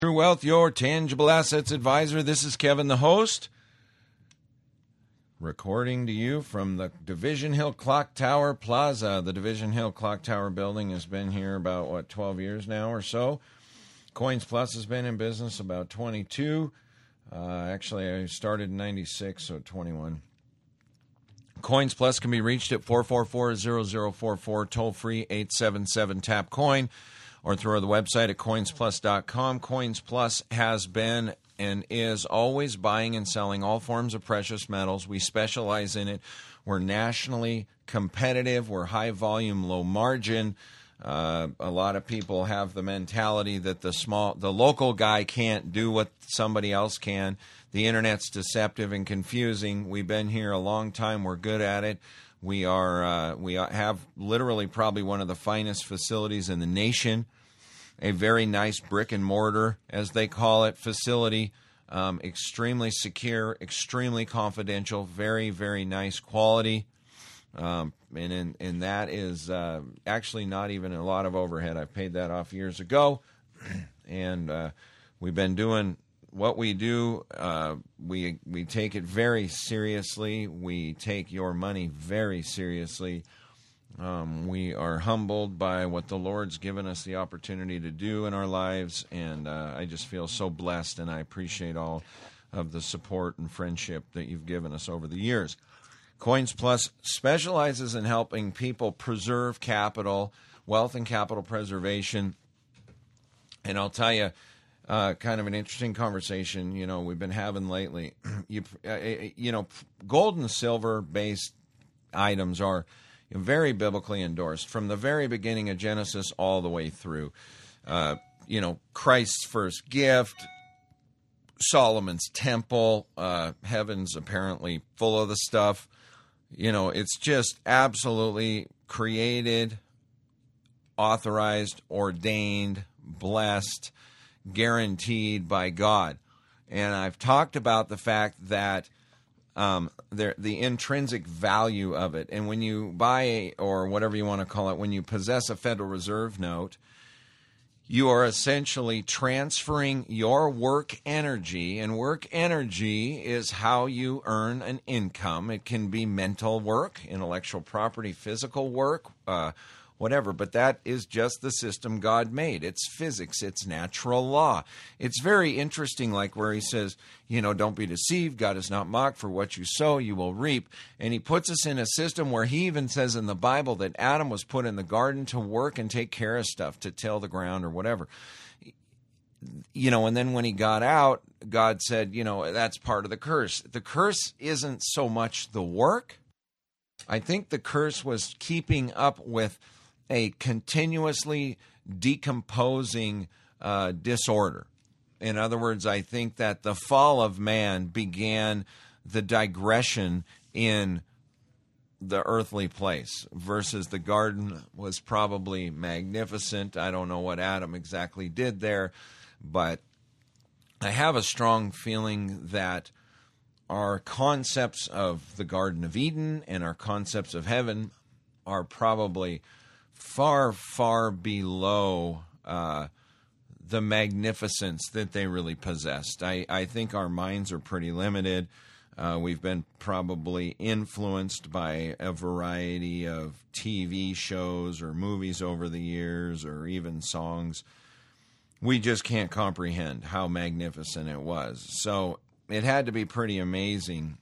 True Wealth, your tangible assets advisor. This is Kevin, the host, recording to you from the Division Hill Clock Tower Plaza. The Division Hill Clock Tower building has been here about, 12 years now or so. Coins Plus has been in business about 22. Actually, I started in 96, so 21. Coins Plus can be reached at 444-0044, toll-free 877-TAP-COIN. Or through the website at coinsplus.com. Coins Plus has been and is always buying and selling all forms of precious metals. We specialize in it. We're nationally competitive. We're high volume, low margin. A lot of people have the mentality that the local guy can't do what somebody else can. The internet's deceptive and confusing. We've been here a long time. We're good at it. We have literally probably one of the finest facilities in the nation, a very nice brick and mortar, as they call it, facility, extremely secure, extremely confidential, very, very nice quality, and that is actually not even a lot of overhead. I paid that off years ago, and we've been doing what we do. We take it very seriously. We take your money very seriously. We are humbled by what the Lord's given us the opportunity to do in our lives, and I just feel so blessed, and I appreciate all of the support and friendship that you've given us over the years. Coins Plus specializes in helping people preserve capital, wealth and capital preservation, and I'll tell you, kind of an interesting conversation, we've been having lately. Gold and silver-based items are very biblically endorsed from the very beginning of Genesis all the way through. Christ's first gift, Solomon's temple, heaven's apparently full of the stuff. It's just absolutely created, authorized, ordained, blessed, guaranteed by God. And I've talked about the fact that the intrinsic value of it. And when you buy, or whatever you want to call it, when you possess a Federal Reserve note, you are essentially transferring your work energy, and work energy is how you earn an income. It can be mental work, intellectual property, physical work, whatever, but that is just the system God made. It's physics. It's natural law. It's very interesting, like where he says, don't be deceived. God is not mocked. For what you sow, you will reap. And he puts us in a system where he even says in the Bible that Adam was put in the garden to work and take care of stuff, to till the ground or whatever. And then when he got out, God said, that's part of the curse. The curse isn't so much the work. I think the curse was keeping up with a continuously decomposing disorder. In other words, I think that the fall of man began the digression in the earthly place, versus the garden was probably magnificent. I don't know what Adam exactly did there, but I have a strong feeling that our concepts of the Garden of Eden and our concepts of heaven are probably far, far below the magnificence that they really possessed. I think our minds are pretty limited. We've been probably influenced by a variety of TV shows or movies over the years, or even songs. We just can't comprehend how magnificent it was. So it had to be pretty amazing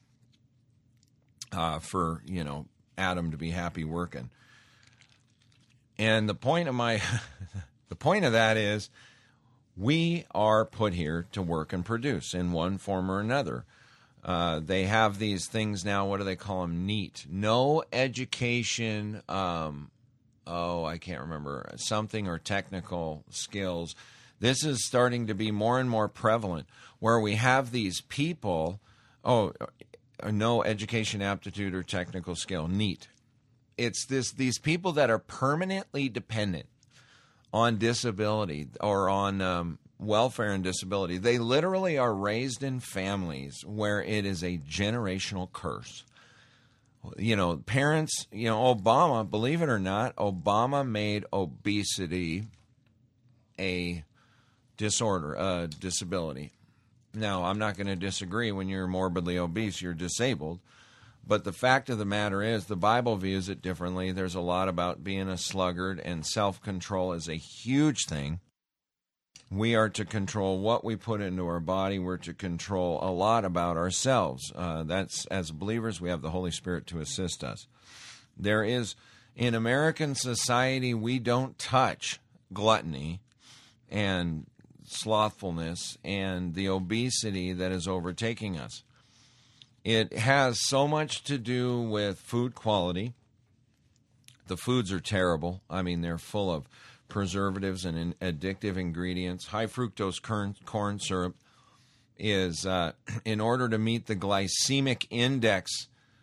for, Adam to be happy working. And the point of that is, we are put here to work and produce in one form or another. They have these things now. What do they call them? NEAT. No education. I can't remember, something, or technical skills. This is starting to be more and more prevalent, where we have these people. No education, aptitude, or technical skill. NEAT. It's these people that are permanently dependent on disability, or on welfare and disability. They literally are raised in families where it is a generational curse. Parents, Obama, believe it or not, Obama made obesity a disability. Now, I'm not going to disagree. When you're morbidly obese, you're disabled. But the fact of the matter is, the Bible views it differently. There's a lot about being a sluggard, and self-control is a huge thing. We are to control what we put into our body. We're to control a lot about ourselves. That's, as believers, we have the Holy Spirit to assist us. There is, in American society, we don't touch gluttony and slothfulness and the obesity that is overtaking us. It has so much to do with food quality. The foods are terrible. I mean, they're full of preservatives and addictive ingredients. High fructose corn syrup is, in order to meet the glycemic index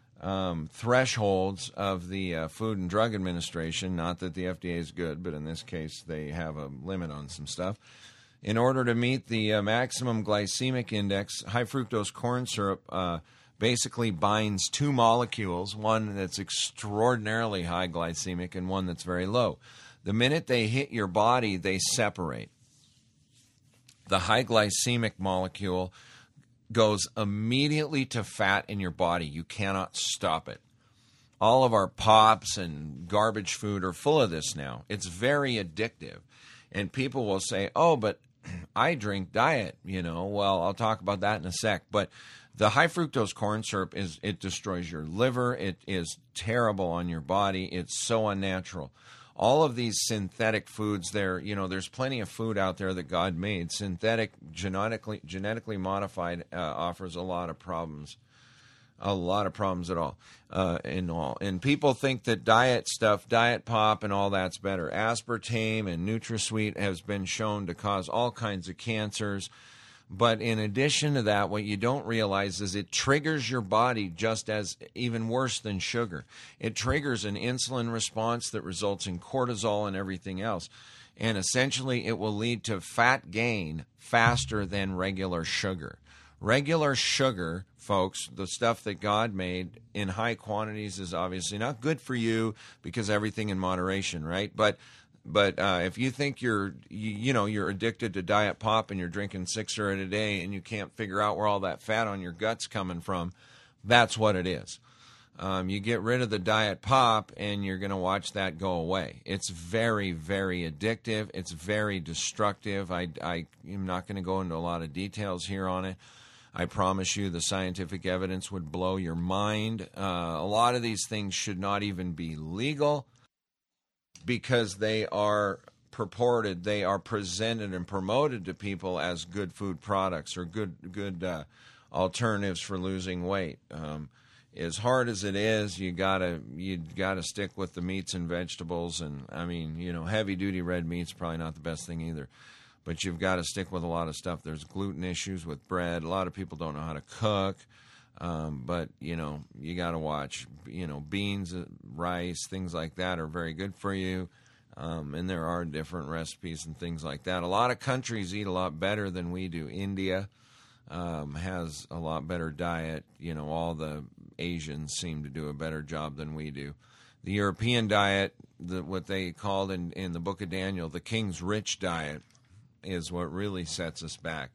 thresholds of the Food and Drug Administration, not that the FDA is good, but in this case they have a limit on some stuff. In order to meet the maximum glycemic index, high fructose corn syrup basically binds two molecules, one that's extraordinarily high glycemic and one that's very low. The minute they hit your body, they separate. The high glycemic molecule goes immediately to fat in your body. You cannot stop it. All of our pops and garbage food are full of this now. It's very addictive. And people will say, oh, but I drink diet, Well, I'll talk about that in a sec. But the high fructose corn syrup, it destroys your liver. It is terrible on your body. It's so unnatural. All of these synthetic foods, there's plenty of food out there that God made. Synthetic, genetically modified offers a lot of problems. A lot of problems at all. And people think that diet stuff, diet pop and all that's better. Aspartame and NutraSweet has been shown to cause all kinds of cancers. But in addition to that, what you don't realize is it triggers your body just as even worse than sugar. It triggers an insulin response that results in cortisol and everything else. And essentially, it will lead to fat gain faster than regular sugar. Regular sugar, folks, the stuff that God made in high quantities is obviously not good for you because everything in moderation, right? But if you think you're addicted to diet pop and you're drinking 6 a day and you can't figure out where all that fat on your gut's coming from, that's what it is. You get rid of the diet pop and you're going to watch that go away. It's very, very addictive. It's very destructive. I am not going to go into a lot of details here on it. I promise you the scientific evidence would blow your mind. A lot of these things should not even be legal because they are purported, they are presented and promoted to people as good food products or good alternatives for losing weight. As hard as it is, you gotta stick with the meats and vegetables, and I mean, heavy duty red meat's probably not the best thing either. But you've got to stick with a lot of stuff. There's gluten issues with bread. A lot of people don't know how to cook. But, you got to watch. Beans, rice, things like that are very good for you. And there are different recipes and things like that. A lot of countries eat a lot better than we do. India has a lot better diet. All the Asians seem to do a better job than we do. The European diet, what they called in the book of Daniel, the king's rich diet, is what really sets us back.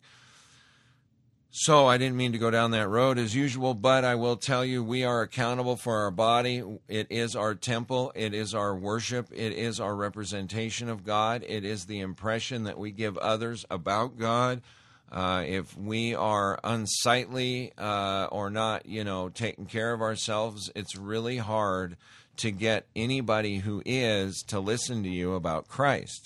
So I didn't mean to go down that road as usual, but I will tell you we are accountable for our body. It is our temple. It is our worship. It is our representation of God. It is the impression that we give others about God. If we are unsightly or not, taking care of ourselves, it's really hard to get anybody who is to listen to you about Christ.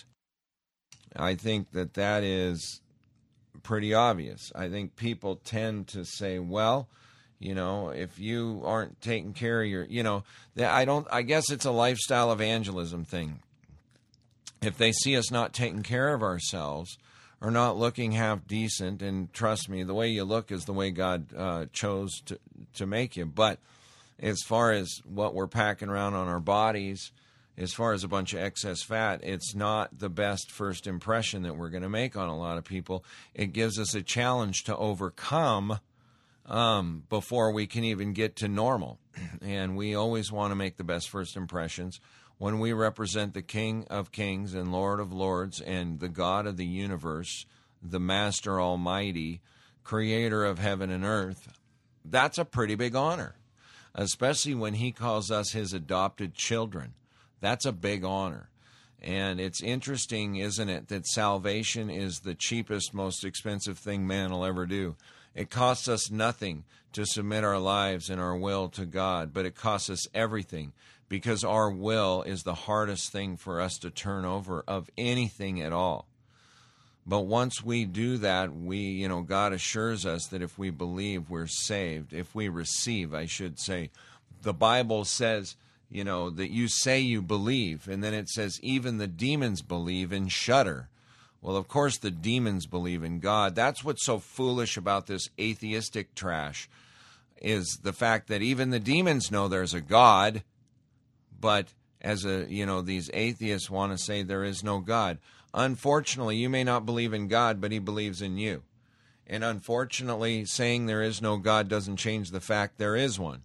I think that is pretty obvious. I think people tend to say, well, if you aren't taking care of your, I guess it's a lifestyle evangelism thing. If they see us not taking care of ourselves or not looking half decent, and trust me, the way you look is the way God chose to make you. But as far as what we're packing around on our bodies, as far as a bunch of excess fat, it's not the best first impression that we're going to make on a lot of people. It gives us a challenge to overcome before we can even get to normal. And we always want to make the best first impressions when we represent the King of Kings and Lord of Lords and the God of the universe, the Master Almighty, creator of heaven and earth, that's a pretty big honor, especially when he calls us his adopted children. That's a big honor. And it's interesting, isn't it, that salvation is the cheapest, most expensive thing man will ever do. It costs us nothing to submit our lives and our will to God, but it costs us everything, because our will is the hardest thing for us to turn over of anything at all. But once we do that, God assures us that if we believe, we're saved. If we receive, I should say. The Bible says, that you say you believe, and then it says even the demons believe and shudder. Well, of course the demons believe in God. That's what's so foolish about this atheistic trash, is the fact that even the demons know there's a God, but these atheists want to say there is no God. Unfortunately, you may not believe in God, but he believes in you. And unfortunately, saying there is no God doesn't change the fact there is one.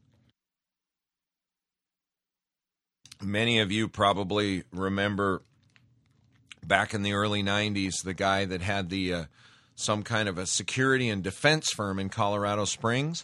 Many of you probably remember back in the early 90s, the guy that had the some kind of a security and defense firm in Colorado Springs.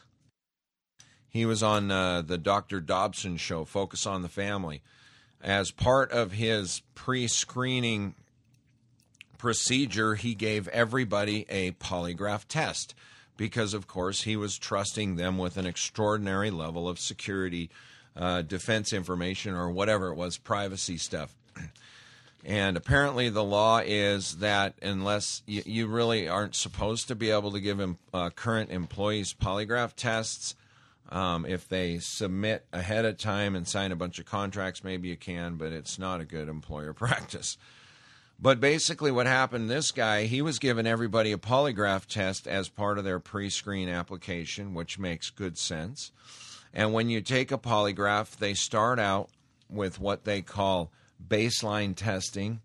He was on the Dr. Dobson show, Focus on the Family. As part of his pre-screening procedure, he gave everybody a polygraph test because, of course, he was trusting them with an extraordinary level of security, defense information, or whatever it was, privacy stuff. And apparently the law is that unless you really aren't supposed to be able to give current employees polygraph tests, if they submit ahead of time and sign a bunch of contracts, maybe you can, but it's not a good employer practice. But basically what happened, this guy, he was giving everybody a polygraph test as part of their pre-screen application, which makes good sense. And when you take a polygraph, they start out with what they call baseline testing,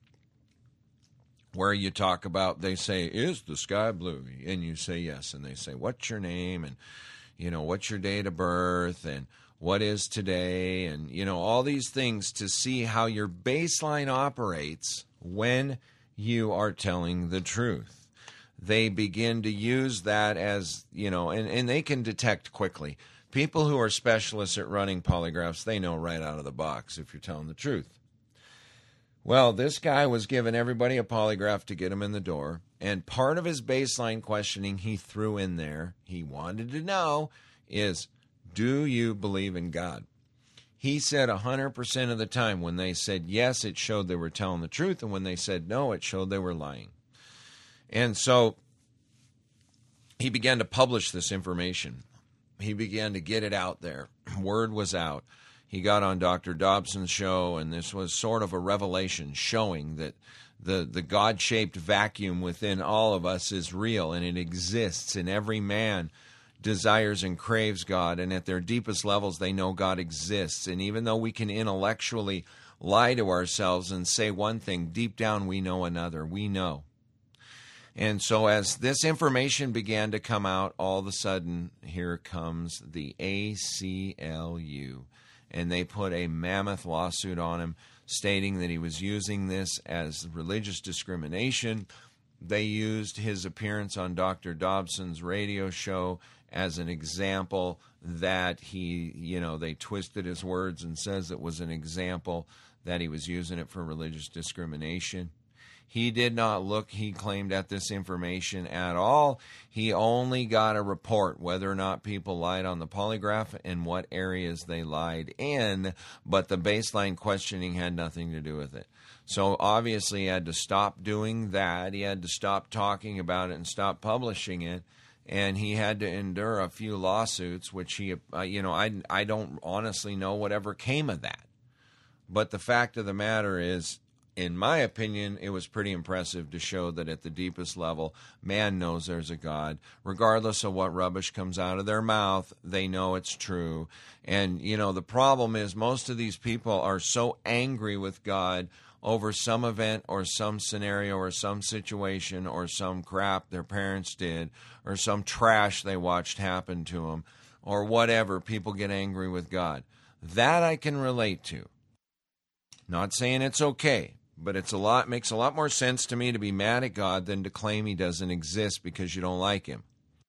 where you talk about, they say, is the sky blue? And you say yes. And they say, what's your name? And, what's your date of birth? And what is today? And, all these things to see how your baseline operates when you are telling the truth. They begin to use that as, and they can detect quickly. People who are specialists at running polygraphs, they know right out of the box if you're telling the truth. Well, this guy was giving everybody a polygraph to get him in the door, and part of his baseline questioning he threw in there, he wanted to know, is, do you believe in God? He said 100% of the time when they said yes, it showed they were telling the truth, and when they said no, it showed they were lying. And so he began to publish this information. He began to get it out there. Word was out. He got on Dr. Dobson's show, and this was sort of a revelation showing that the God-shaped vacuum within all of us is real, and it exists, and every man desires and craves God, and at their deepest levels they know God exists. And even though we can intellectually lie to ourselves and say one thing, deep down we know another. We know. And so as this information began to come out, all of a sudden, here comes the ACLU. And they put a mammoth lawsuit on him, stating that he was using this as religious discrimination. They used his appearance on Dr. Dobson's radio show as an example that they twisted his words and says it was an example that he was using it for religious discrimination. He did not look, he claimed, at this information at all. He only got a report whether or not people lied on the polygraph and what areas they lied in, but the baseline questioning had nothing to do with it. So obviously he had to stop doing that. He had to stop talking about it and stop publishing it. And he had to endure a few lawsuits, which I don't honestly know whatever came of that. But the fact of the matter is, in my opinion, it was pretty impressive to show that at the deepest level, man knows there's a God. Regardless of what rubbish comes out of their mouth, they know it's true. And, the problem is most of these people are so angry with God over some event or some scenario or some situation or some crap their parents did or some trash they watched happen to them or whatever. People get angry with God. That I can relate to. Not saying it's okay. But makes a lot more sense to me to be mad at God than to claim he doesn't exist because you don't like him.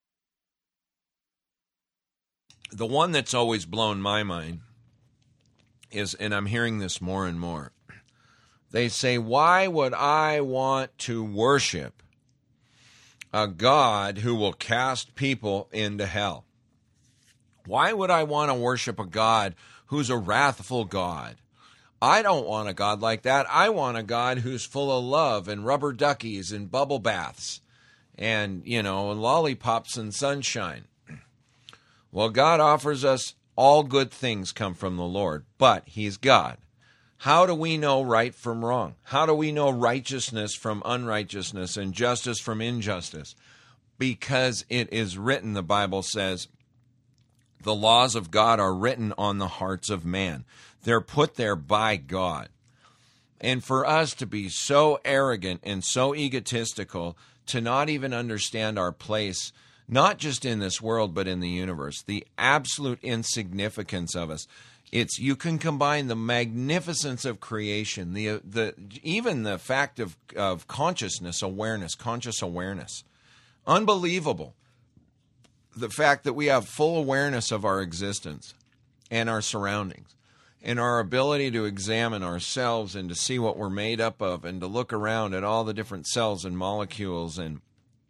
The one that's always blown my mind is, and I'm hearing this more and more, they say, why would I want to worship a God who will cast people into hell? Why would I want to worship a God who's a wrathful God? I don't want a God like that. I want a God who's full of love and rubber duckies and bubble baths and, lollipops and sunshine. Well, God offers us all good things come from the Lord, but he's God. How do we know right from wrong? How do we know righteousness from unrighteousness and justice from injustice? Because it is written, the Bible says, the laws of God are written on the hearts of man. They're put there by God. And for us to be so arrogant and so egotistical to not even understand our place, not just in this world, but in the universe, the absolute insignificance of us. You can combine the magnificence of creation, even the fact of consciousness, awareness, conscious awareness. Unbelievable. The fact that we have full awareness of our existence and our surroundings and our ability to examine ourselves and to see what we're made up of and to look around at all the different cells and molecules and,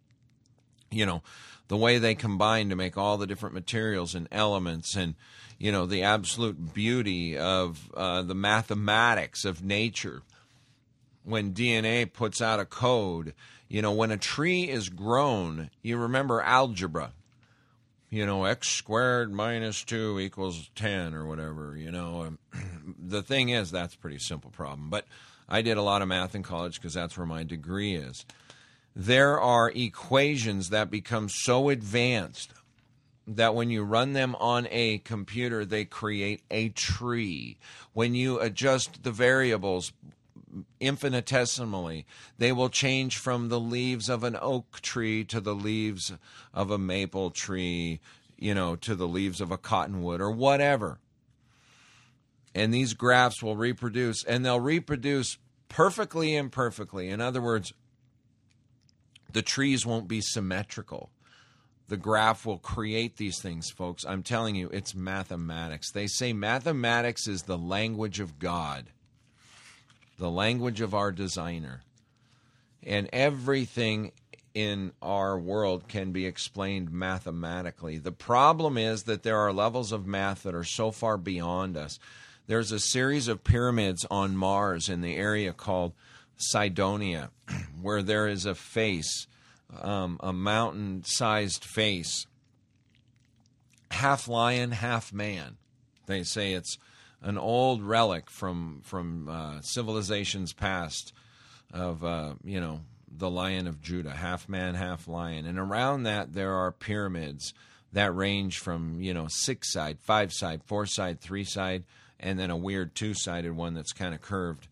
the way they combine to make all the different materials and elements and, the absolute beauty of the mathematics of nature. When DNA puts out a code, when a tree is grown, you remember algebra. X squared minus 2 equals 10 or whatever, The thing is, that's a pretty simple problem. But I did a lot of math in college because that's where my degree is. There are equations that become so advanced that when you run them on a computer, they create a tree. When you adjust the variables infinitesimally, they will change from the leaves of an oak tree to the leaves of a maple tree, to the leaves of a cottonwood or whatever. And these graphs will reproduce, and they'll reproduce perfectly imperfectly. In other words, the trees won't be symmetrical. The graph will create these things, folks. I'm telling you, it's mathematics. They say mathematics is the language of God, the language of our designer. And everything in our world can be explained mathematically. The problem is that there are levels of math that are so far beyond us. There's a series of pyramids on Mars in the area called Cydonia, where there is a face, a mountain-sized face, half lion, half man. They say it's an old relic from civilizations past of, the Lion of Judah, half man, half lion. And around that, there are pyramids that range from, 6-side, 5-side, 4-side, 3-side, and then a weird 2-sided one that's kind of curved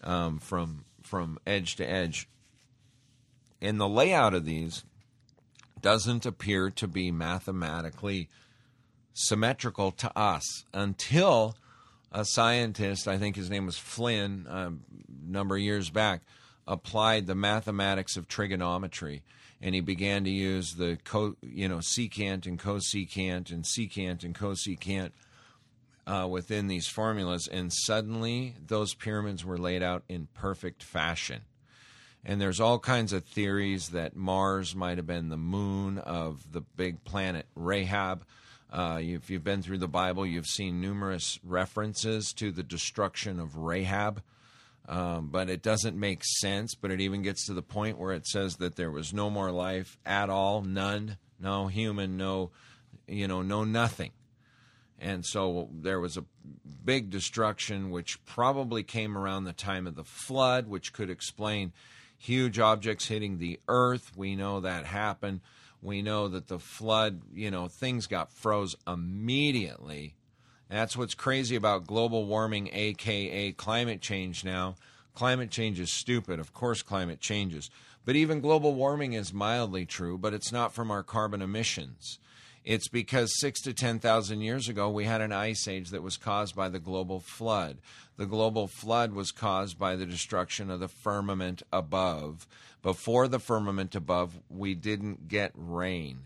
from edge to edge. And the layout of these doesn't appear to be mathematically symmetrical to us until a scientist, I think his name was Flynn, a number of years back, applied the mathematics of trigonometry, and he began to use the secant and cosecant and secant and cosecant within these formulas, and suddenly those pyramids were laid out in perfect fashion. And there's all kinds of theories that Mars might have been the moon of the big planet Rahab. If you've been through the Bible, you've seen numerous references to the destruction of Rahab. But it doesn't make sense. But it even gets to the point where it says that there was no more life at all, none, no human, no nothing. And so there was a big destruction, which probably came around the time of the flood, which could explain huge objects hitting the earth. We know that happened. We know that the flood, things got froze immediately. That's what's crazy about global warming, a.k.a. climate change now. Climate change is stupid. Of course climate changes. But even global warming is mildly true, but it's not from our carbon emissions. It's because 6,000 to 10,000 years ago, we had an ice age that was caused by the global flood. The global flood was caused by the destruction of the firmament above. Before the firmament above, we didn't get rain.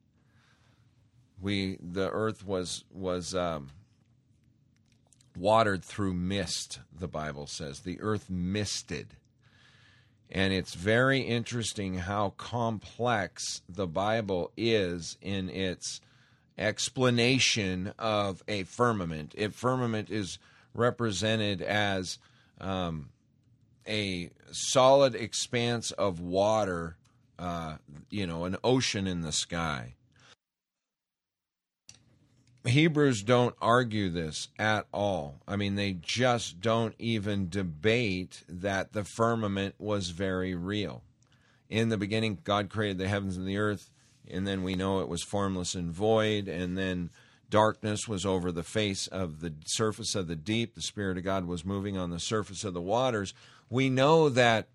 The earth was watered through mist, the Bible says. The earth misted. And it's very interesting how complex the Bible is in its explanation of a firmament. A firmament is represented as a solid expanse of water, an ocean in the sky. Hebrews don't argue this at all. I mean, they just don't even debate that the firmament was very real. In the beginning, God created the heavens and the earth, and then we know it was formless and void, and then darkness was over the face of the surface of the deep. The Spirit of God was moving on the surface of the waters. We know that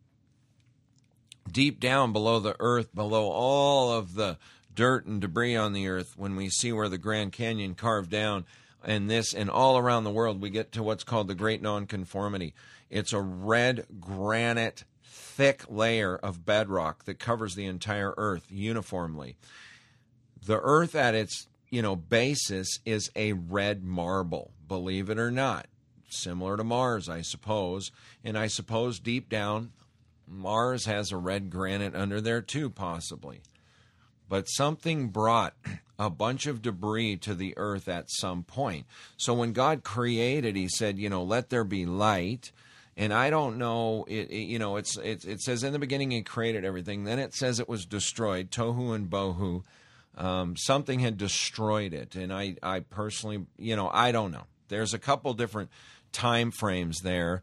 deep down below the earth, below all of the dirt and debris on the earth, when we see where the Grand Canyon carved down, and this and all around the world, we get to what's called the Great Nonconformity. It's a red granite, thick layer of bedrock that covers the entire earth uniformly. The earth at its basis is a red marble, believe it or not, similar to Mars, I suppose. And I suppose deep down, Mars has a red granite under there too, possibly. But something brought a bunch of debris to the earth at some point. So when God created, he said, let there be light. And I don't know, it says in the beginning he created everything. Then it says it was destroyed, tohu and bohu. Something had destroyed it. And I personally, I don't know. There's a couple different time frames there.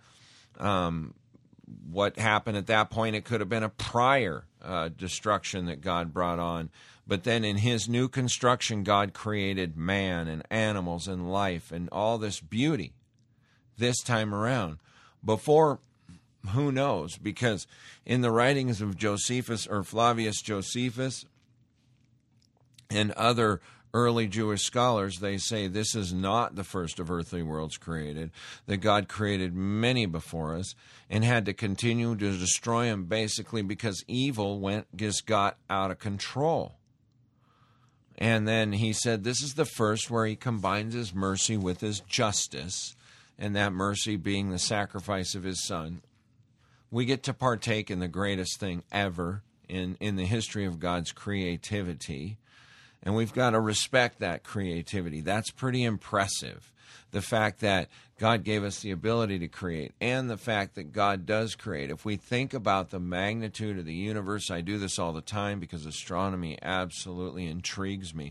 What happened at that point, it could have been a prior destruction that God brought on. But then in his new construction, God created man and animals and life and all this beauty this time around. Before, who knows? Because in the writings of Josephus or Flavius Josephus and other early Jewish scholars, they say this is not the first of earthly worlds created, that God created many before us and had to continue to destroy them basically because evil just got out of control. And then he said this is the first where he combines his mercy with his justice, and that mercy being the sacrifice of his son. We get to partake in the greatest thing ever in the history of God's creativity. And we've got to respect that creativity. That's pretty impressive. The fact that God gave us the ability to create and the fact that God does create. If we think about the magnitude of the universe, I do this all the time because astronomy absolutely intrigues me.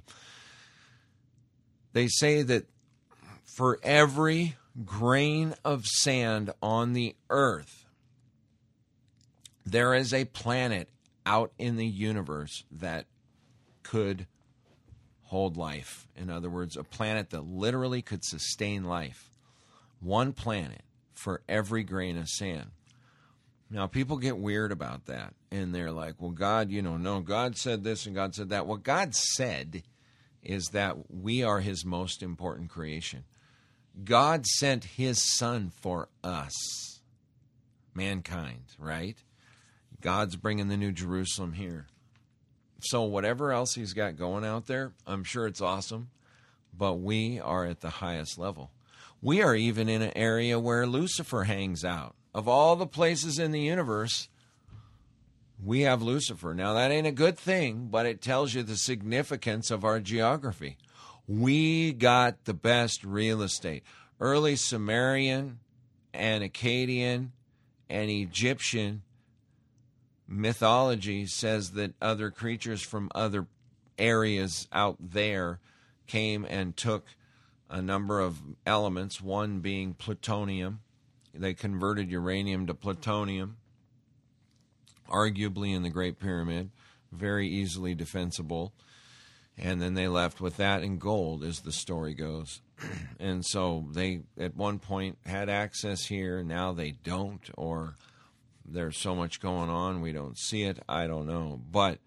They say that for every grain of sand on the earth, there is a planet out in the universe that could hold life. In other words, a planet that literally could sustain life. One planet for every grain of sand. Now, people get weird about that, and they're like, well, God, no, God said this and God said that. What God said is that we are his most important creation. God sent his son for us, mankind, right? God's bringing the New Jerusalem here. So whatever else he's got going out there, I'm sure it's awesome, but we are at the highest level. We are even in an area where Lucifer hangs out. Of all the places in the universe, we have Lucifer. Now, that ain't a good thing, but it tells you the significance of our geography. We got the best real estate. Early Sumerian and Akkadian and Egyptian mythology says that other creatures from other areas out there came and took a number of elements, one being plutonium. They converted uranium to plutonium, arguably in the Great Pyramid, very easily defensible. And then they left with that and gold, as the story goes. And so they, at one point, had access here. Now they don't, or there's so much going on, we don't see it. I don't know. But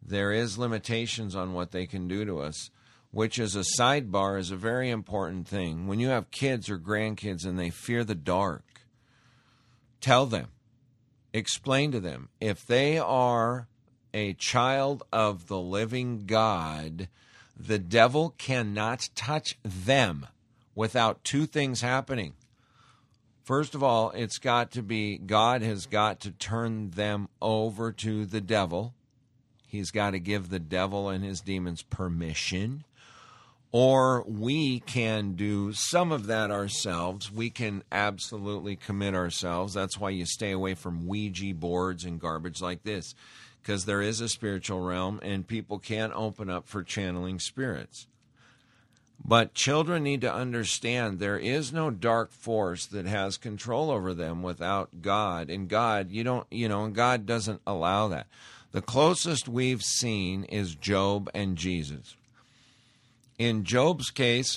There is limitations on what they can do to us, which as a sidebar is a very important thing. When you have kids or grandkids and they fear the dark, tell them, explain to them, if they are a child of the living God, the devil cannot touch them without two things happening. First of all, it's got to be, God has got to turn them over to the devil. He's got to give the devil and his demons permission. Or we can do some of that ourselves. We can absolutely commit ourselves. That's why you stay away from Ouija boards and garbage like this, because there is a spiritual realm and people can open up for channeling spirits. But children need to understand there is no dark force that has control over them without God. And God, and God doesn't allow that. The closest we've seen is Job and Jesus. In Job's case,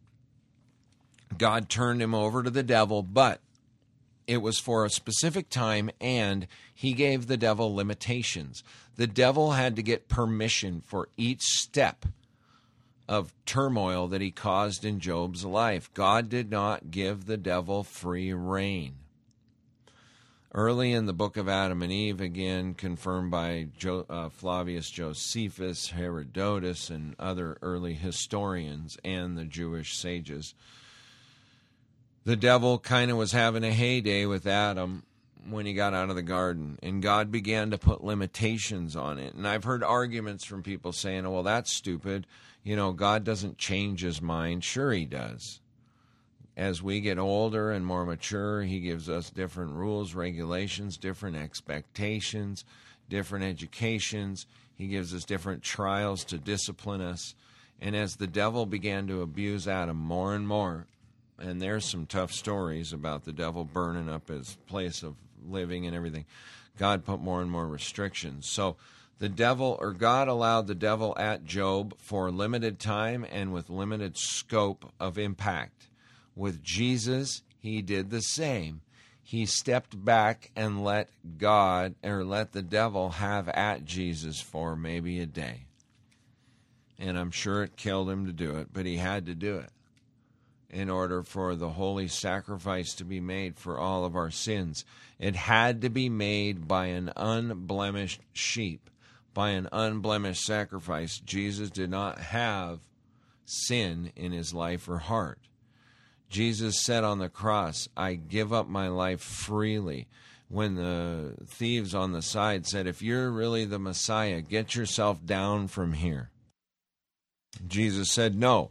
God turned him over to the devil, but it was for a specific time, and he gave the devil limitations. The devil had to get permission for each step of turmoil that he caused in Job's life. God did not give the devil free rein. Early in the book of Adam and Eve, again confirmed by Flavius Josephus, Herodotus, and other early historians and the Jewish sages, the devil kind of was having a heyday with Adam when he got out of the garden, and God began to put limitations on it. And I've heard arguments from people saying, well, that's stupid. God doesn't change his mind. Sure he does. As we get older and more mature, he gives us different rules, regulations, different expectations, different educations. He gives us different trials to discipline us. And as the devil began to abuse Adam more and more, and there's some tough stories about the devil burning up his place of living and everything, God put more and more restrictions. So God allowed the devil at Job for limited time and with limited scope of impact. With Jesus, he did the same. He stepped back and let the devil have at Jesus for maybe a day. And I'm sure it killed him to do it, but he had to do it in order for the holy sacrifice to be made for all of our sins. It had to be made by an unblemished sheep, by an unblemished sacrifice. Jesus did not have sin in his life or heart. Jesus said on the cross, I give up my life freely. When the thieves on the side said, if you're really the Messiah, get yourself down from here. Jesus said, no,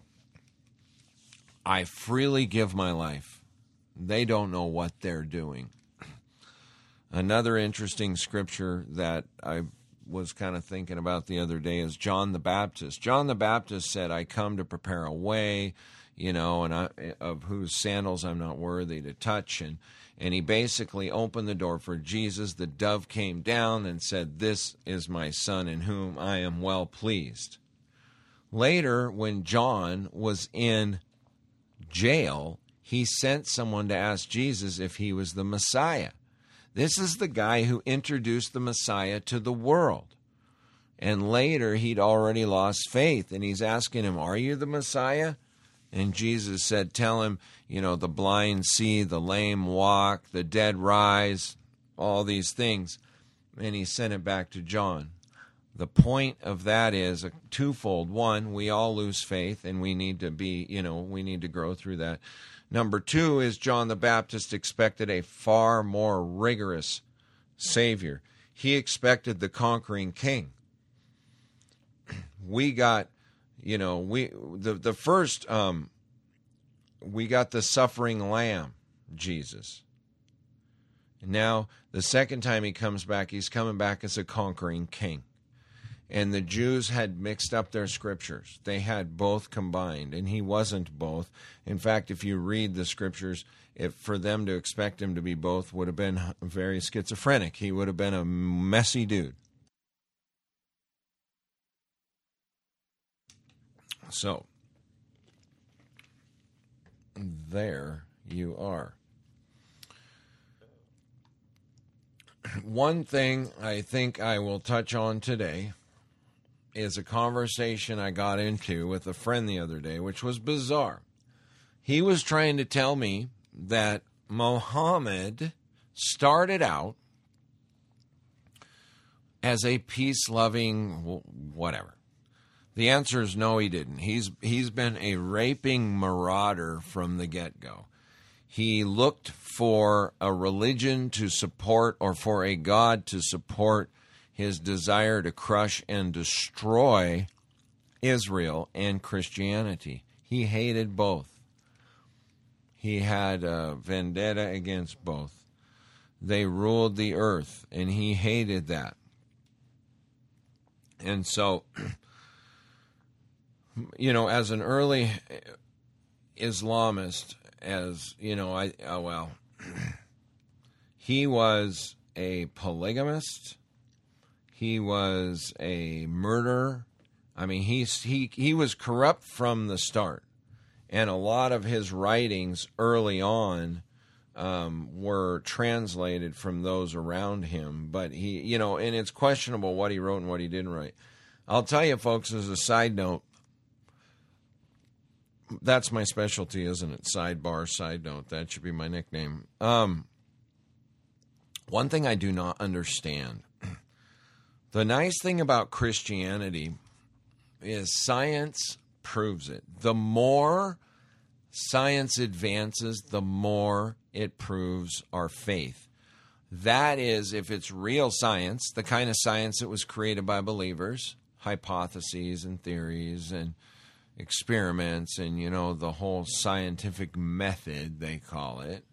I freely give my life. They don't know what they're doing. Another interesting scripture that I was kind of thinking about the other day is John the Baptist. John the Baptist said, I come to prepare a way, of whose sandals I'm not worthy to touch. And he basically opened the door for Jesus. The dove came down and said, this is my son in whom I am well pleased. Later, when John was in jail, he sent someone to ask Jesus if he was the Messiah. This is the guy who introduced the Messiah to the world. And later, he'd already lost faith, and he's asking him, are you the Messiah? And Jesus said, tell him, the blind see, the lame walk, the dead rise, all these things. And he sent it back to John. The point of that is a twofold. One, we all lose faith, and we need to we need to grow through that. Number two is John the Baptist expected a far more rigorous Savior. He expected the conquering king. We got we got the suffering lamb, Jesus. Now, the second time he comes back, he's coming back as a conquering king. And the Jews had mixed up their scriptures. They had both combined, and he wasn't both. In fact, if you read the scriptures, for them to expect him to be both would have been very schizophrenic. He would have been a messy dude. So, there you are. One thing I think I will touch on today is a conversation I got into with a friend the other day, which was bizarre. He was trying to tell me that Muhammad started out as a peace-loving whatever. The answer is no, he didn't. He's been a raping marauder from the get-go. He looked for a religion to support, or for a God to support his desire to crush and destroy Israel and Christianity. He hated both. He had a vendetta against both. They ruled the earth, and he hated that. And so, as an early Islamist, he was a polygamist. He was a murderer. I mean, he was corrupt from the start. And a lot of his writings early on were translated from those around him. But he, and it's questionable what he wrote and what he didn't write. I'll tell you, folks, as a side note, that's my specialty, isn't it? Sidebar, side note. That should be my nickname. One thing I do not understand. The nice thing about Christianity is science proves it. The more science advances, the more it proves our faith. That is, if it's real science, the kind of science that was created by believers, hypotheses and theories and experiments and, the whole scientific method, they call it.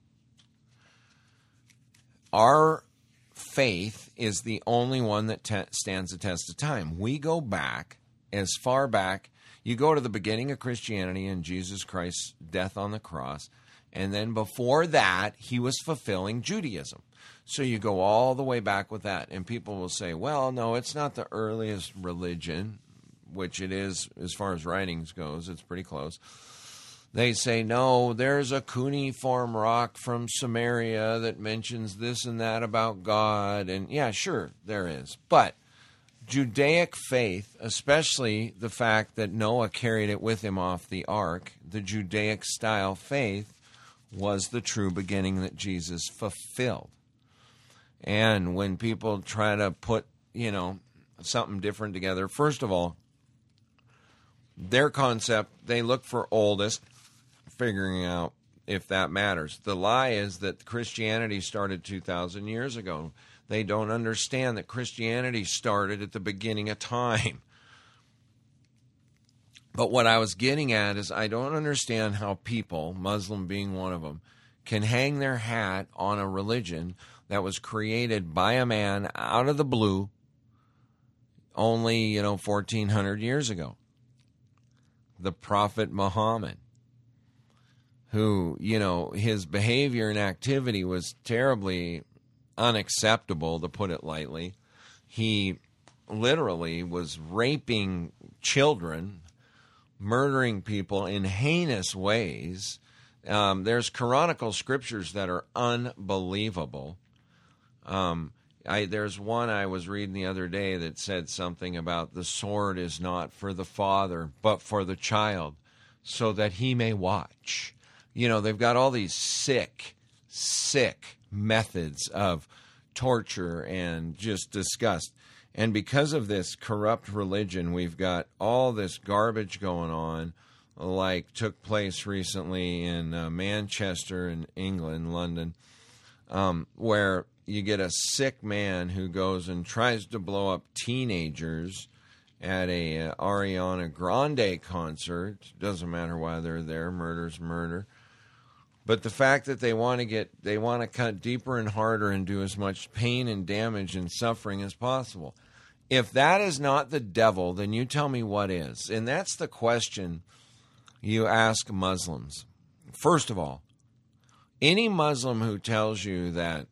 Our faith is the only one that stands the test of time. We go back as far back. You go to the beginning of Christianity and Jesus Christ's death on the cross, and then before that, he was fulfilling Judaism. So you go all the way back with that, and people will say, well, no, it's not the earliest religion, which it is as far as writings goes. It's pretty close. They say, no, there's a cuneiform rock from Samaria that mentions this and that about God. And yeah, sure, there is. But Judaic faith, especially the fact that Noah carried it with him off the ark, the Judaic style faith was the true beginning that Jesus fulfilled. And when people try to put, something different together, first of all, their concept, they look for oldest, figuring out if that matters. The lie is that Christianity started 2,000 years ago. They don't understand that Christianity started at the beginning of time. But what I was getting at is I don't understand how people, Muslim being one of them, can hang their hat on a religion that was created by a man out of the blue only, 1,400 years ago. The Prophet Muhammad, who, his behavior and activity was terribly unacceptable, to put it lightly. He literally was raping children, murdering people in heinous ways. There's canonical scriptures that are unbelievable. There's one I was reading the other day that said something about the sword is not for the father, but for the child, so that he may watch. They've got all these sick methods of torture and just disgust. And because of this corrupt religion, we've got all this garbage going on, like took place recently in Manchester in England, London, where you get a sick man who goes and tries to blow up teenagers at a Ariana Grande concert. Doesn't matter why they're there. Murder's murder. But the fact that they want to cut deeper and harder and do as much pain and damage and suffering as possible. If that is not the devil, then you tell me what is. And that's the question you ask Muslims. First of all, any Muslim who tells you that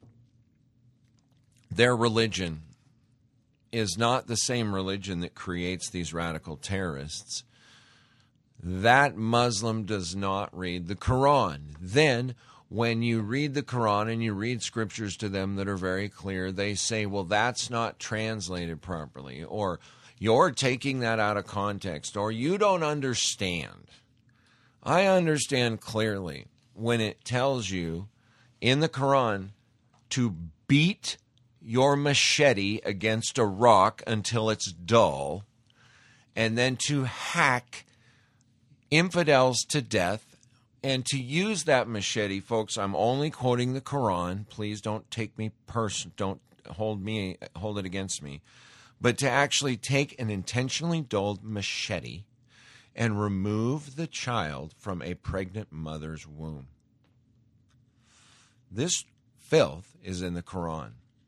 their religion is not the same religion that creates these radical terrorists, that Muslim does not read the Quran. Then, when you read the Quran and you read scriptures to them that are very clear, they say, well, that's not translated properly. Or, You're taking that out of context, or you don't understand. I understand clearly when it tells you in the Quran to beat your machete against a rock until it's dull, and then to hack infidels to death, and to use that machete, folks. I'm only quoting the Quran. Please don't take me don't hold it against me. But to actually take an intentionally dulled machete and remove the child from a pregnant mother's womb. This filth is in the Quran.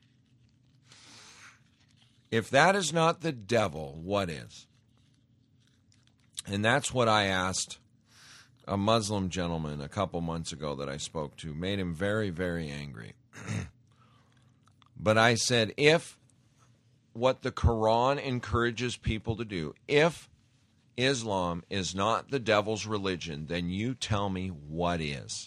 If that is not the devil, what is? And that's what I asked a Muslim gentleman a couple months ago that I spoke to. Made him very, very angry. But I said, if what the Quran encourages people to do, if Islam is not the devil's religion, then you tell me what is.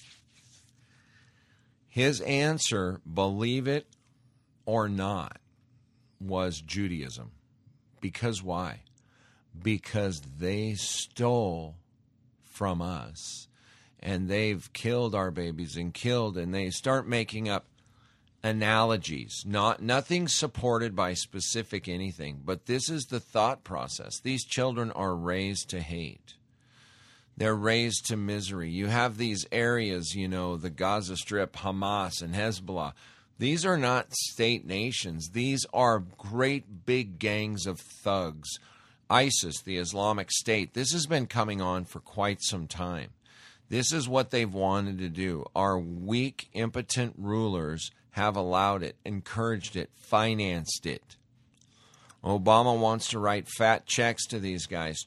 His answer, believe it or not, was Judaism. Because why? Because they stole from us, and they've killed our babies and they start making up analogies, nothing supported by specific anything, but this is the thought process. These children are raised to hate. They're raised to misery. You have these areas, the Gaza Strip, Hamas and Hezbollah. These are not state nations. These are great big gangs of thugs. ISIS, the Islamic State, this has been coming on for quite some time. This is what they've wanted to do. Our weak, impotent rulers have allowed it, encouraged it, financed it. Obama wants to write fat checks to these guys.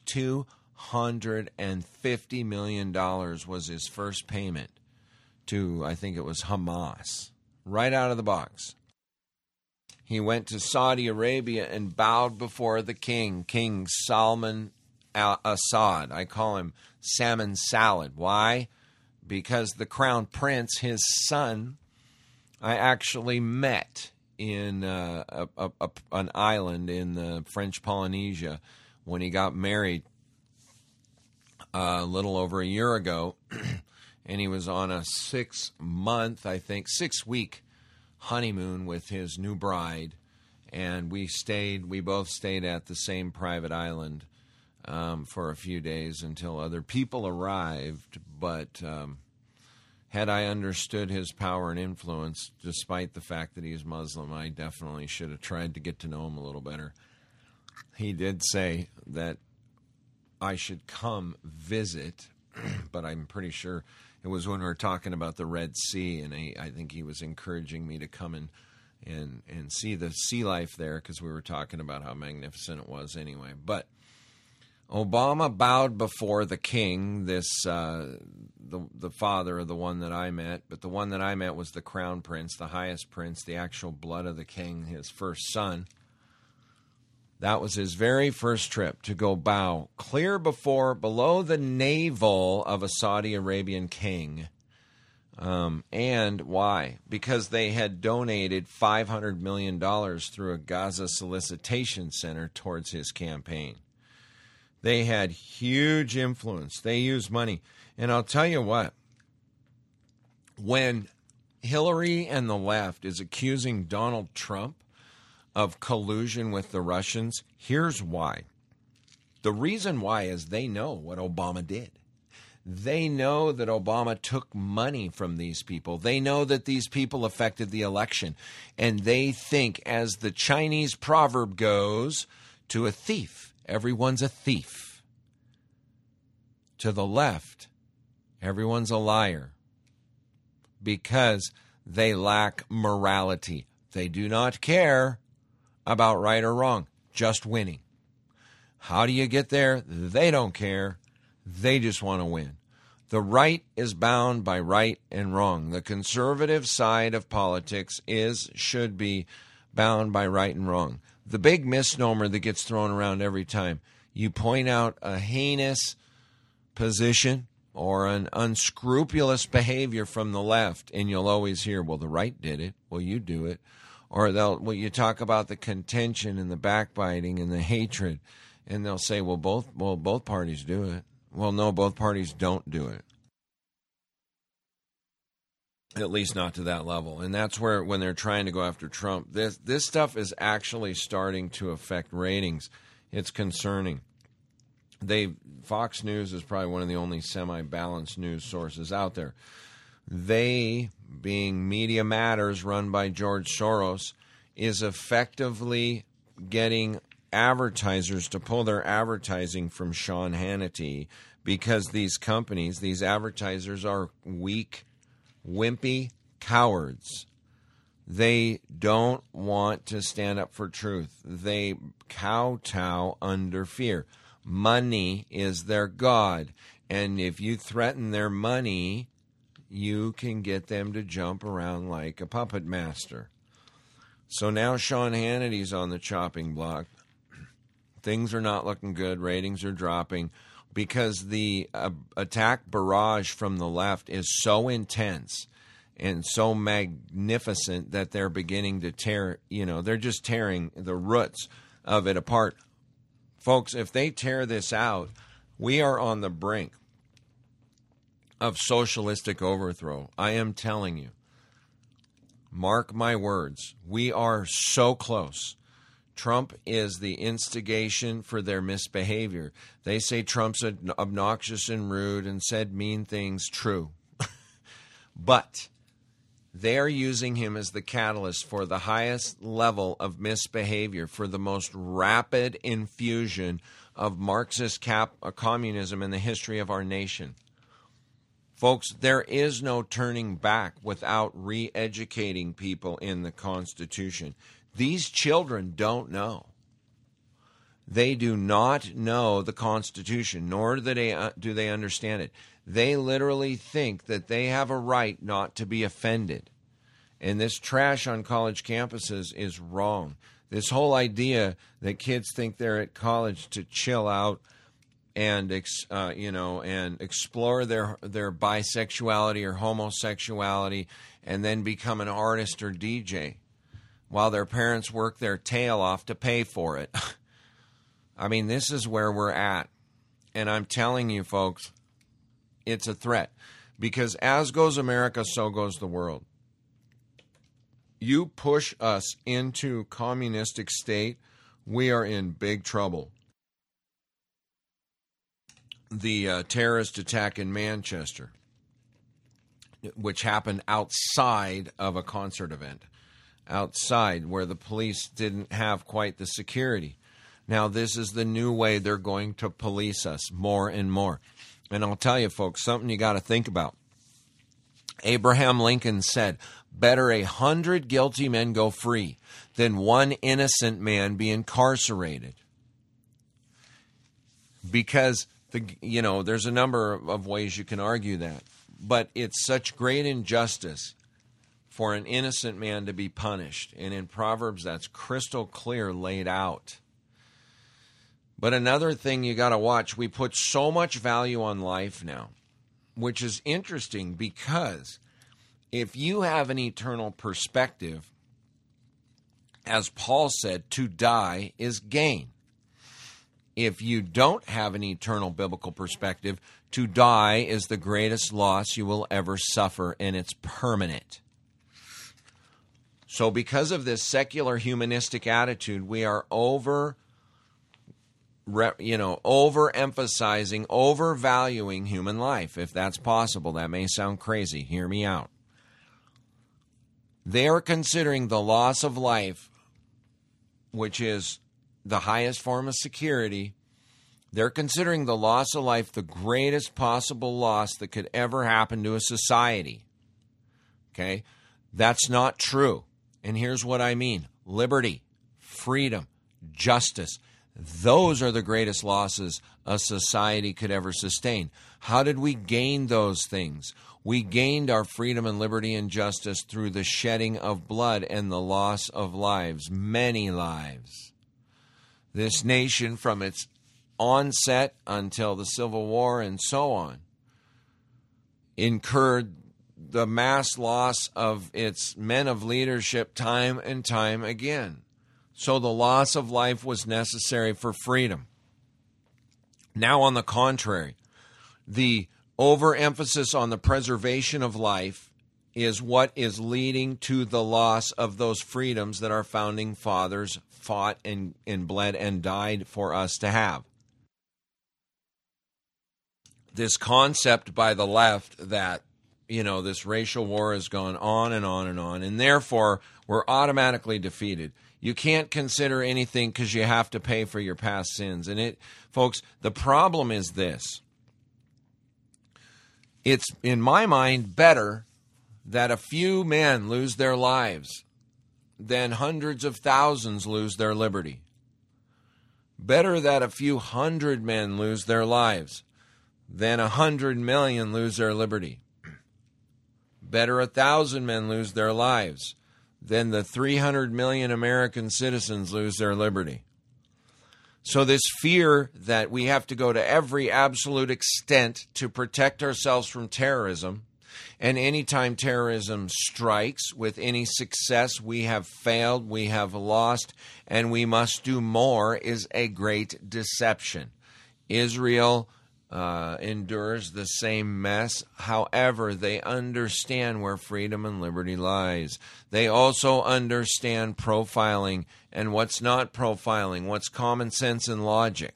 $250 million was his first payment to, I think it was Hamas, right out of the box. He went to Saudi Arabia and bowed before the king, King Salman Assad. I call him Salmon Salad. Why? Because the crown prince, his son, I actually met in an island in the French Polynesia when he got married a little over a year ago. And he was on a 6-week honeymoon with his new bride. And we both stayed at the same private island for a few days until other people arrived. But had I understood his power and influence, despite the fact that he's Muslim, I definitely should have tried to get to know him a little better. He did say that I should come visit, but I'm pretty sure it was when we were talking about the Red Sea, and I think he was encouraging me to come and see the sea life there, because we were talking about how magnificent it was anyway. But Obama bowed before the king, the father of the one that I met, but the one that I met was the crown prince, the highest prince, the actual blood of the king, his first son. That was his very first trip, to go bow clear below the navel of a Saudi Arabian king. And why? Because they had donated $500 million through a Gaza solicitation center towards his campaign. They had huge influence. They used money. And I'll tell you what, when Hillary and the left is accusing Donald Trump of collusion with the Russians, here's why. The reason why is they know what Obama did. They know that Obama took money from these people. They know that these people affected the election. And they think, as the Chinese proverb goes, to a thief, everyone's a thief. To the left, everyone's a liar. Because they lack morality. They do not care about right or wrong, just winning. How do you get there? They don't care. They just want to win. The right is bound by right and wrong. The conservative side of politics should be bound by right and wrong. The big misnomer that gets thrown around every time you point out a heinous position or an unscrupulous behavior from the left, and you'll always hear, well, the right did it. Well, you do it. Or you talk about the contention and the backbiting and the hatred, and they'll say, well, both parties do it. Well, no, both parties don't do it. At least not to that level. And that's where, when they're trying to go after Trump, this stuff is actually starting to affect ratings. It's concerning. Fox News is probably one of the only semi-balanced news sources out there. They, being Media Matters, run by George Soros, is effectively getting advertisers to pull their advertising from Sean Hannity, because these companies, these advertisers, are weak, wimpy cowards. They don't want to stand up for truth. They kowtow under fear. Money is their god, and if you threaten their money, you can get them to jump around like a puppet master. So now Sean Hannity's on the chopping block. Things are not looking good. Ratings are dropping because the attack barrage from the left is so intense and so magnificent that they're beginning to tear, they're just tearing the roots of it apart. Folks, if they tear this out, we are on the brink of socialistic overthrow. I am telling you. Mark my words. We are so close. Trump is the instigation for their misbehavior. They say Trump's obnoxious and rude and said mean things. True. But they're using him as the catalyst for the highest level of misbehavior, for the most rapid infusion of Marxist communism in the history of our nation. Folks, there is no turning back without re-educating people in the Constitution. These children don't know. They do not know the Constitution, nor do they understand it. They literally think that they have a right not to be offended. And this trash on college campuses is wrong. This whole idea that kids think they're at college to chill out and and explore their bisexuality or homosexuality, and then become an artist or DJ while their parents work their tail off to pay for it. I mean, this is where we're at. And I'm telling you, folks, it's a threat. Because as goes America, so goes the world. You push us into communistic state, we are in big trouble. The terrorist attack in Manchester, which happened outside of a concert event, outside where the police didn't have quite the security. Now, this is the new way they're going to police us more and more. And I'll tell you, folks, something you got to think about. Abraham Lincoln said, better 100 guilty men go free than one innocent man be incarcerated. Because, there's a number of ways you can argue that. But it's such great injustice for an innocent man to be punished. And in Proverbs, that's crystal clear laid out. But another thing you got to watch, we put so much value on life now, which is interesting because if you have an eternal perspective, as Paul said, to die is gain. If you don't have an eternal biblical perspective, to die is the greatest loss you will ever suffer, and it's permanent. So because of this secular humanistic attitude, we are overemphasizing, overvaluing human life, if that's possible. That may sound crazy. Hear me out. They are considering the loss of life, which is the highest form of security. They're considering the loss of life the greatest possible loss that could ever happen to a society. Okay? That's not true. And here's what I mean. Liberty, freedom, justice. Those are the greatest losses a society could ever sustain. How did we gain those things? We gained our freedom and liberty and justice through the shedding of blood and the loss of lives, many lives. This nation, from its onset until the Civil War and so on, incurred the mass loss of its men of leadership time and time again. So the loss of life was necessary for freedom. Now, on the contrary, the overemphasis on the preservation of life is what is leading to the loss of those freedoms that our founding fathers fought and bled and died for us to have. This concept by the left that, this racial war has gone on and on and on, and therefore we're automatically defeated. You can't consider anything because you have to pay for your past sins. And folks, the problem is this. It's, in my mind, better that a few men lose their lives than hundreds of thousands lose their liberty. Better that a few hundred men lose their lives than 100 million lose their liberty. Better 1,000 men lose their lives than the 300 million American citizens lose their liberty. So this fear that we have to go to every absolute extent to protect ourselves from terrorism, and anytime terrorism strikes with any success, we have failed, we have lost, and we must do more, is a great deception. Israel endures the same mess. However, they understand where freedom and liberty lies. They also understand profiling and what's not profiling, what's common sense and logic.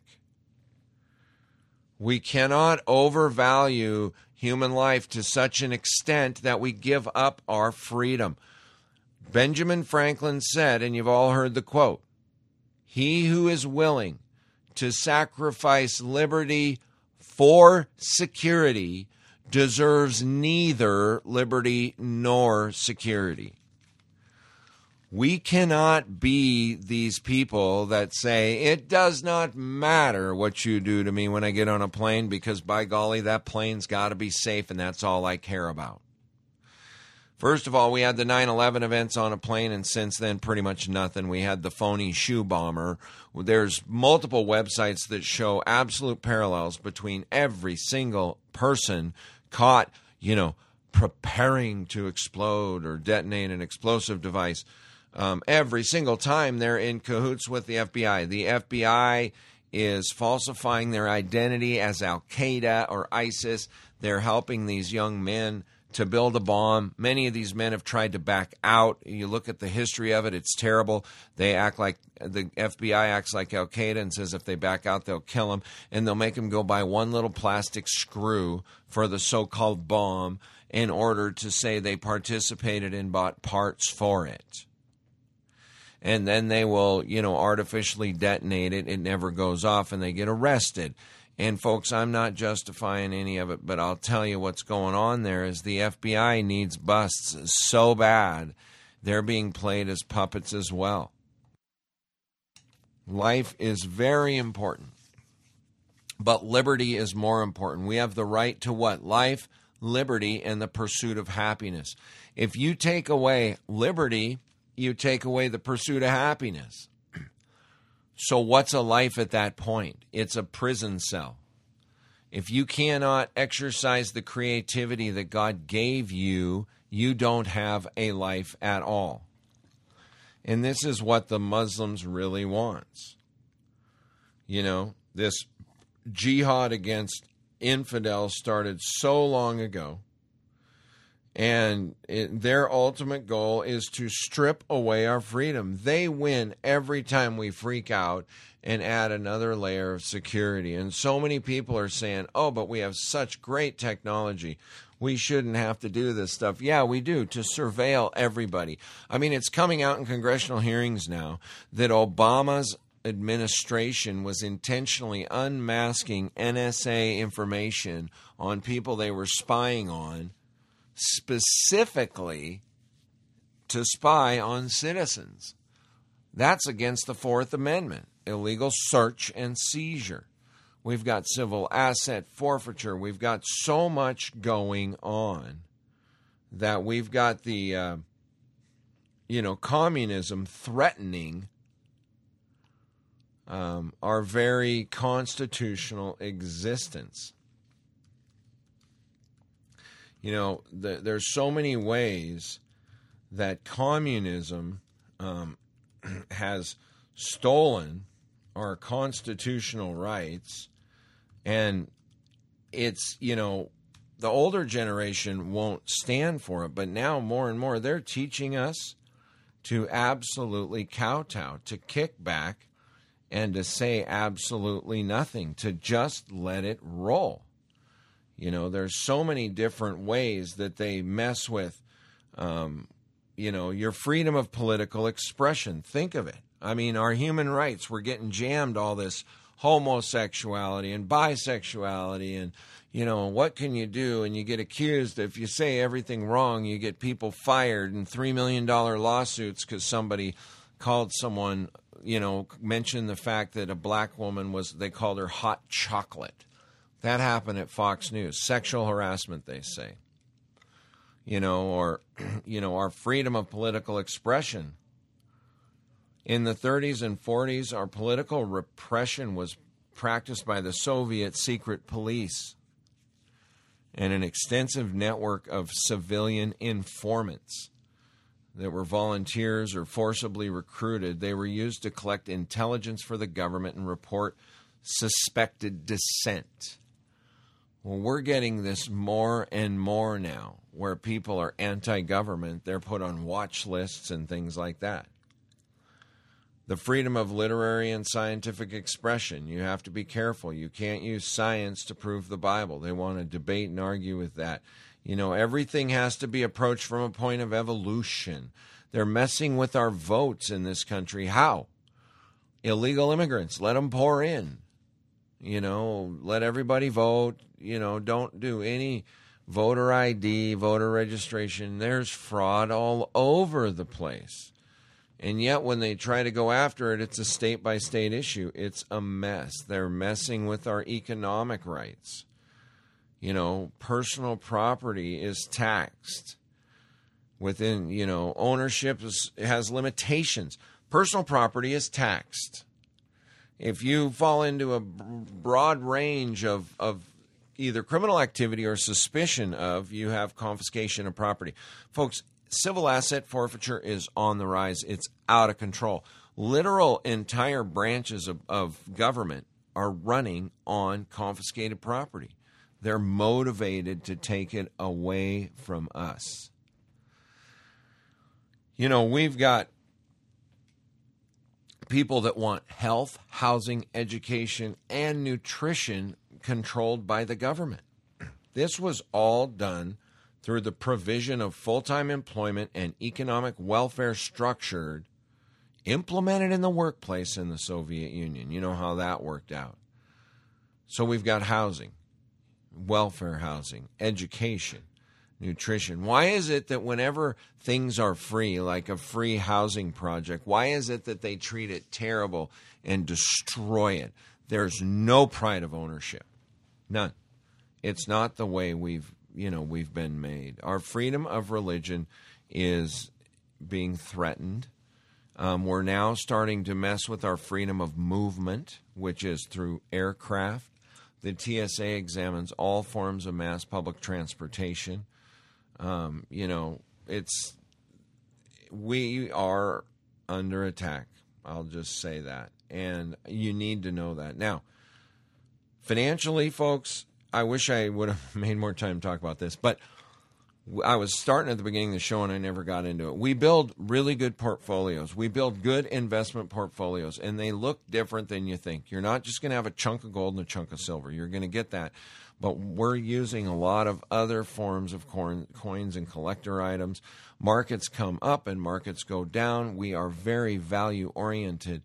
We cannot overvalue human life to such an extent that we give up our freedom. Benjamin Franklin said, and you've all heard the quote, "He who is willing to sacrifice liberty for security deserves neither liberty nor security." We cannot be these people that say, it does not matter what you do to me when I get on a plane because, by golly, that plane's got to be safe and that's all I care about. First of all, we had the 9/11 events on a plane, and since then, pretty much nothing. We had the phony shoe bomber. There's multiple websites that show absolute parallels between every single person caught, preparing to explode or detonate an explosive device. Every single time they're in cahoots with the FBI. The FBI is falsifying their identity as Al-Qaeda or ISIS. They're helping these young men to build a bomb. Many of these men have tried to back out. You look at the history of it, it's terrible. They act like, the FBI acts like Al-Qaeda and says if they back out, they'll kill them. And they'll make them go buy one little plastic screw for the so-called bomb in order to say they participated and bought parts for it. And then they will, artificially detonate it. It never goes off, and they get arrested. And, folks, I'm not justifying any of it, but I'll tell you what's going on there is the FBI needs busts so bad, they're being played as puppets as well. Life is very important, but liberty is more important. We have the right to what? Life, liberty, and the pursuit of happiness. If you take away liberty, you take away the pursuit of happiness. So what's a life at that point? It's a prison cell. If you cannot exercise the creativity that God gave you, you don't have a life at all. And this is what the Muslims really want. This jihad against infidels started so long ago. And their ultimate goal is to strip away our freedom. They win every time we freak out and add another layer of security. And so many people are saying, but we have such great technology. We shouldn't have to do this stuff. Yeah, we do, to surveil everybody. I mean, it's coming out in congressional hearings now that Obama's administration was intentionally unmasking NSA information on people they were spying on, specifically to spy on citizens. That's against the Fourth Amendment, illegal search and seizure. We've got civil asset forfeiture. We've got so much going on that we've got the, communism threatening our very constitutional existence. There's so many ways that communism has stolen our constitutional rights, and it's, the older generation won't stand for it, but now more and more they're teaching us to absolutely kowtow, to kick back, and to say absolutely nothing, to just let it roll. There's so many different ways that they mess with, your freedom of political expression. Think of it. I mean, our human rights, we're getting jammed all this homosexuality and bisexuality and, what can you do? And you get accused. If you say everything wrong, you get people fired and $3 million lawsuits because somebody called someone, mentioned the fact that a black woman they called her hot chocolate. That happened at Fox News. Sexual harassment, they say. Or our freedom of political expression. In the 30s and 40s, our political repression was practiced by the Soviet secret police and an extensive network of civilian informants that were volunteers or forcibly recruited. They were used to collect intelligence for the government and report suspected dissent. Well, we're getting this more and more now, where people are anti-government. They're put on watch lists and things like that. The freedom of literary and scientific expression. You have to be careful. You can't use science to prove the Bible. They want to debate and argue with that. Everything has to be approached from a point of evolution. They're messing with our votes in this country. How? Illegal immigrants. Let them pour in. Let everybody vote. Don't do any voter ID, voter registration. There's fraud all over the place. And yet when they try to go after it, it's a state-by-state issue. It's a mess. They're messing with our economic rights. Personal property is taxed. Within, ownership has limitations. Personal property is taxed. If you fall into a broad range of either criminal activity or suspicion of, you have confiscation of property. Folks, civil asset forfeiture is on the rise. It's out of control. Literal entire branches of government are running on confiscated property. They're motivated to take it away from us. We've got people that want health, housing, education, and nutrition controlled by the government. This was all done through the provision of full-time employment and economic welfare implemented in the workplace in the Soviet Union. You know how that worked out. So we've got housing, welfare housing, education, nutrition. Why is it that whenever things are free, like a free housing project, why is it that they treat it terrible and destroy it? There's no pride of ownership. None. It's not the way we've been made. Our freedom of religion is being threatened. We're now starting to mess with our freedom of movement, which is through aircraft. The TSA examines all forms of mass public transportation. We are under attack. I'll just say that. And you need to know that. Now, financially, folks, I wish I would have made more time to talk about this, but I was starting at the beginning of the show and I never got into it. We build really good portfolios. We build good investment portfolios, and they look different than you think. You're not just going to have a chunk of gold and a chunk of silver. You're going to get that. But we're using a lot of other forms of coins and collector items. Markets come up and markets go down. We are very value-oriented.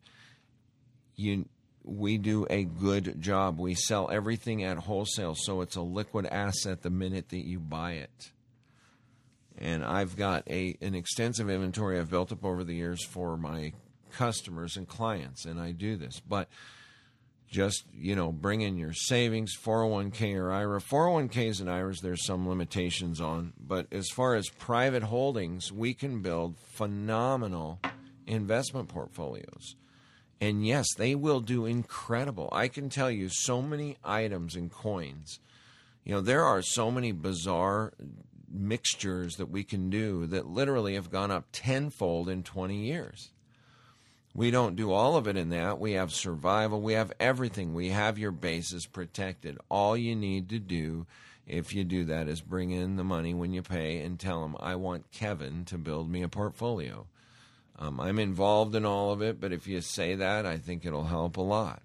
We do a good job. We sell everything at wholesale, so it's a liquid asset the minute that you buy it. And I've got an extensive inventory I've built up over the years for my customers and clients, and I do this. But just, bring in your savings, 401k or IRA. 401ks and IRAs, there's some limitations on. But as far as private holdings, we can build phenomenal investment portfolios. And yes, they will do incredible. I can tell you so many items and coins. There are so many bizarre mixtures that we can do that literally have gone up tenfold in 20 years. We don't do all of it in that. We have survival. We have everything. We have your bases protected. All you need to do, if you do that, is bring in the money when you pay and tell them, I want Kevin to build me a portfolio. I'm involved in all of it, but if you say that, I think it'll help a lot.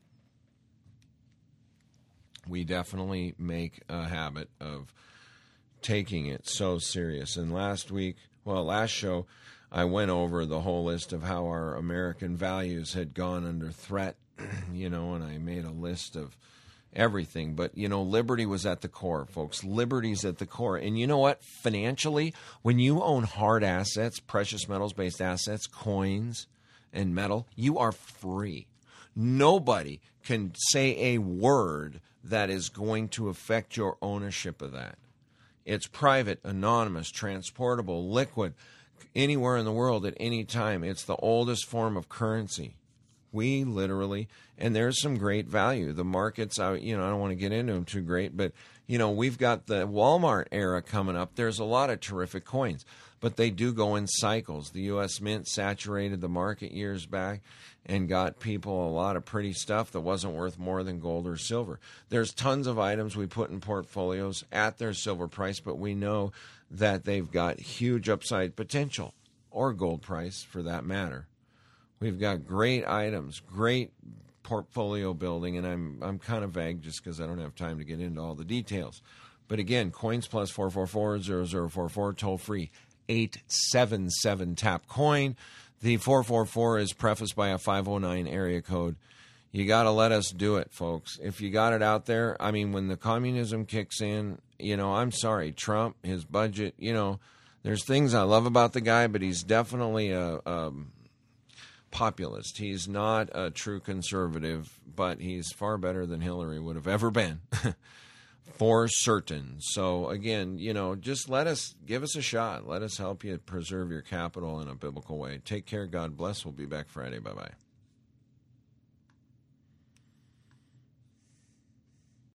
We definitely make a habit of taking it so serious. And last show, I went over the whole list of how our American values had gone under threat, and I made a list of everything. But, liberty was at the core, folks. Liberty's at the core. And you know what? Financially, when you own hard assets, precious metals-based assets, coins and metal, you are free. Nobody can say a word that is going to affect your ownership of that. It's private, anonymous, transportable, liquid, anywhere in the world at any time. It's the oldest form of currency. We literally, and there's some great value. The markets, I don't want to get into them too great, but, we've got the Walmart era coming up. There's a lot of terrific coins, but they do go in cycles. The U.S. Mint saturated the market years back and got people a lot of pretty stuff that wasn't worth more than gold or silver. There's tons of items we put in portfolios at their silver price, but we know that they've got huge upside potential, or gold price for that matter. We've got great items, great portfolio building, and I'm kind of vague just because I don't have time to get into all the details. But again, Coins Plus 444-0044, toll free 877-TAP-COIN. The 444 is prefaced by a 509 area code. You got to let us do it, folks. If you got it out there, when the communism kicks in, I'm sorry, Trump, his budget, there's things I love about the guy, but he's definitely a populist. He's not a true conservative, but he's far better than Hillary would have ever been, for certain. So again, just give us a shot. Let us help you preserve your capital in a biblical way. Take care. God bless. We'll be back Friday. Bye-bye.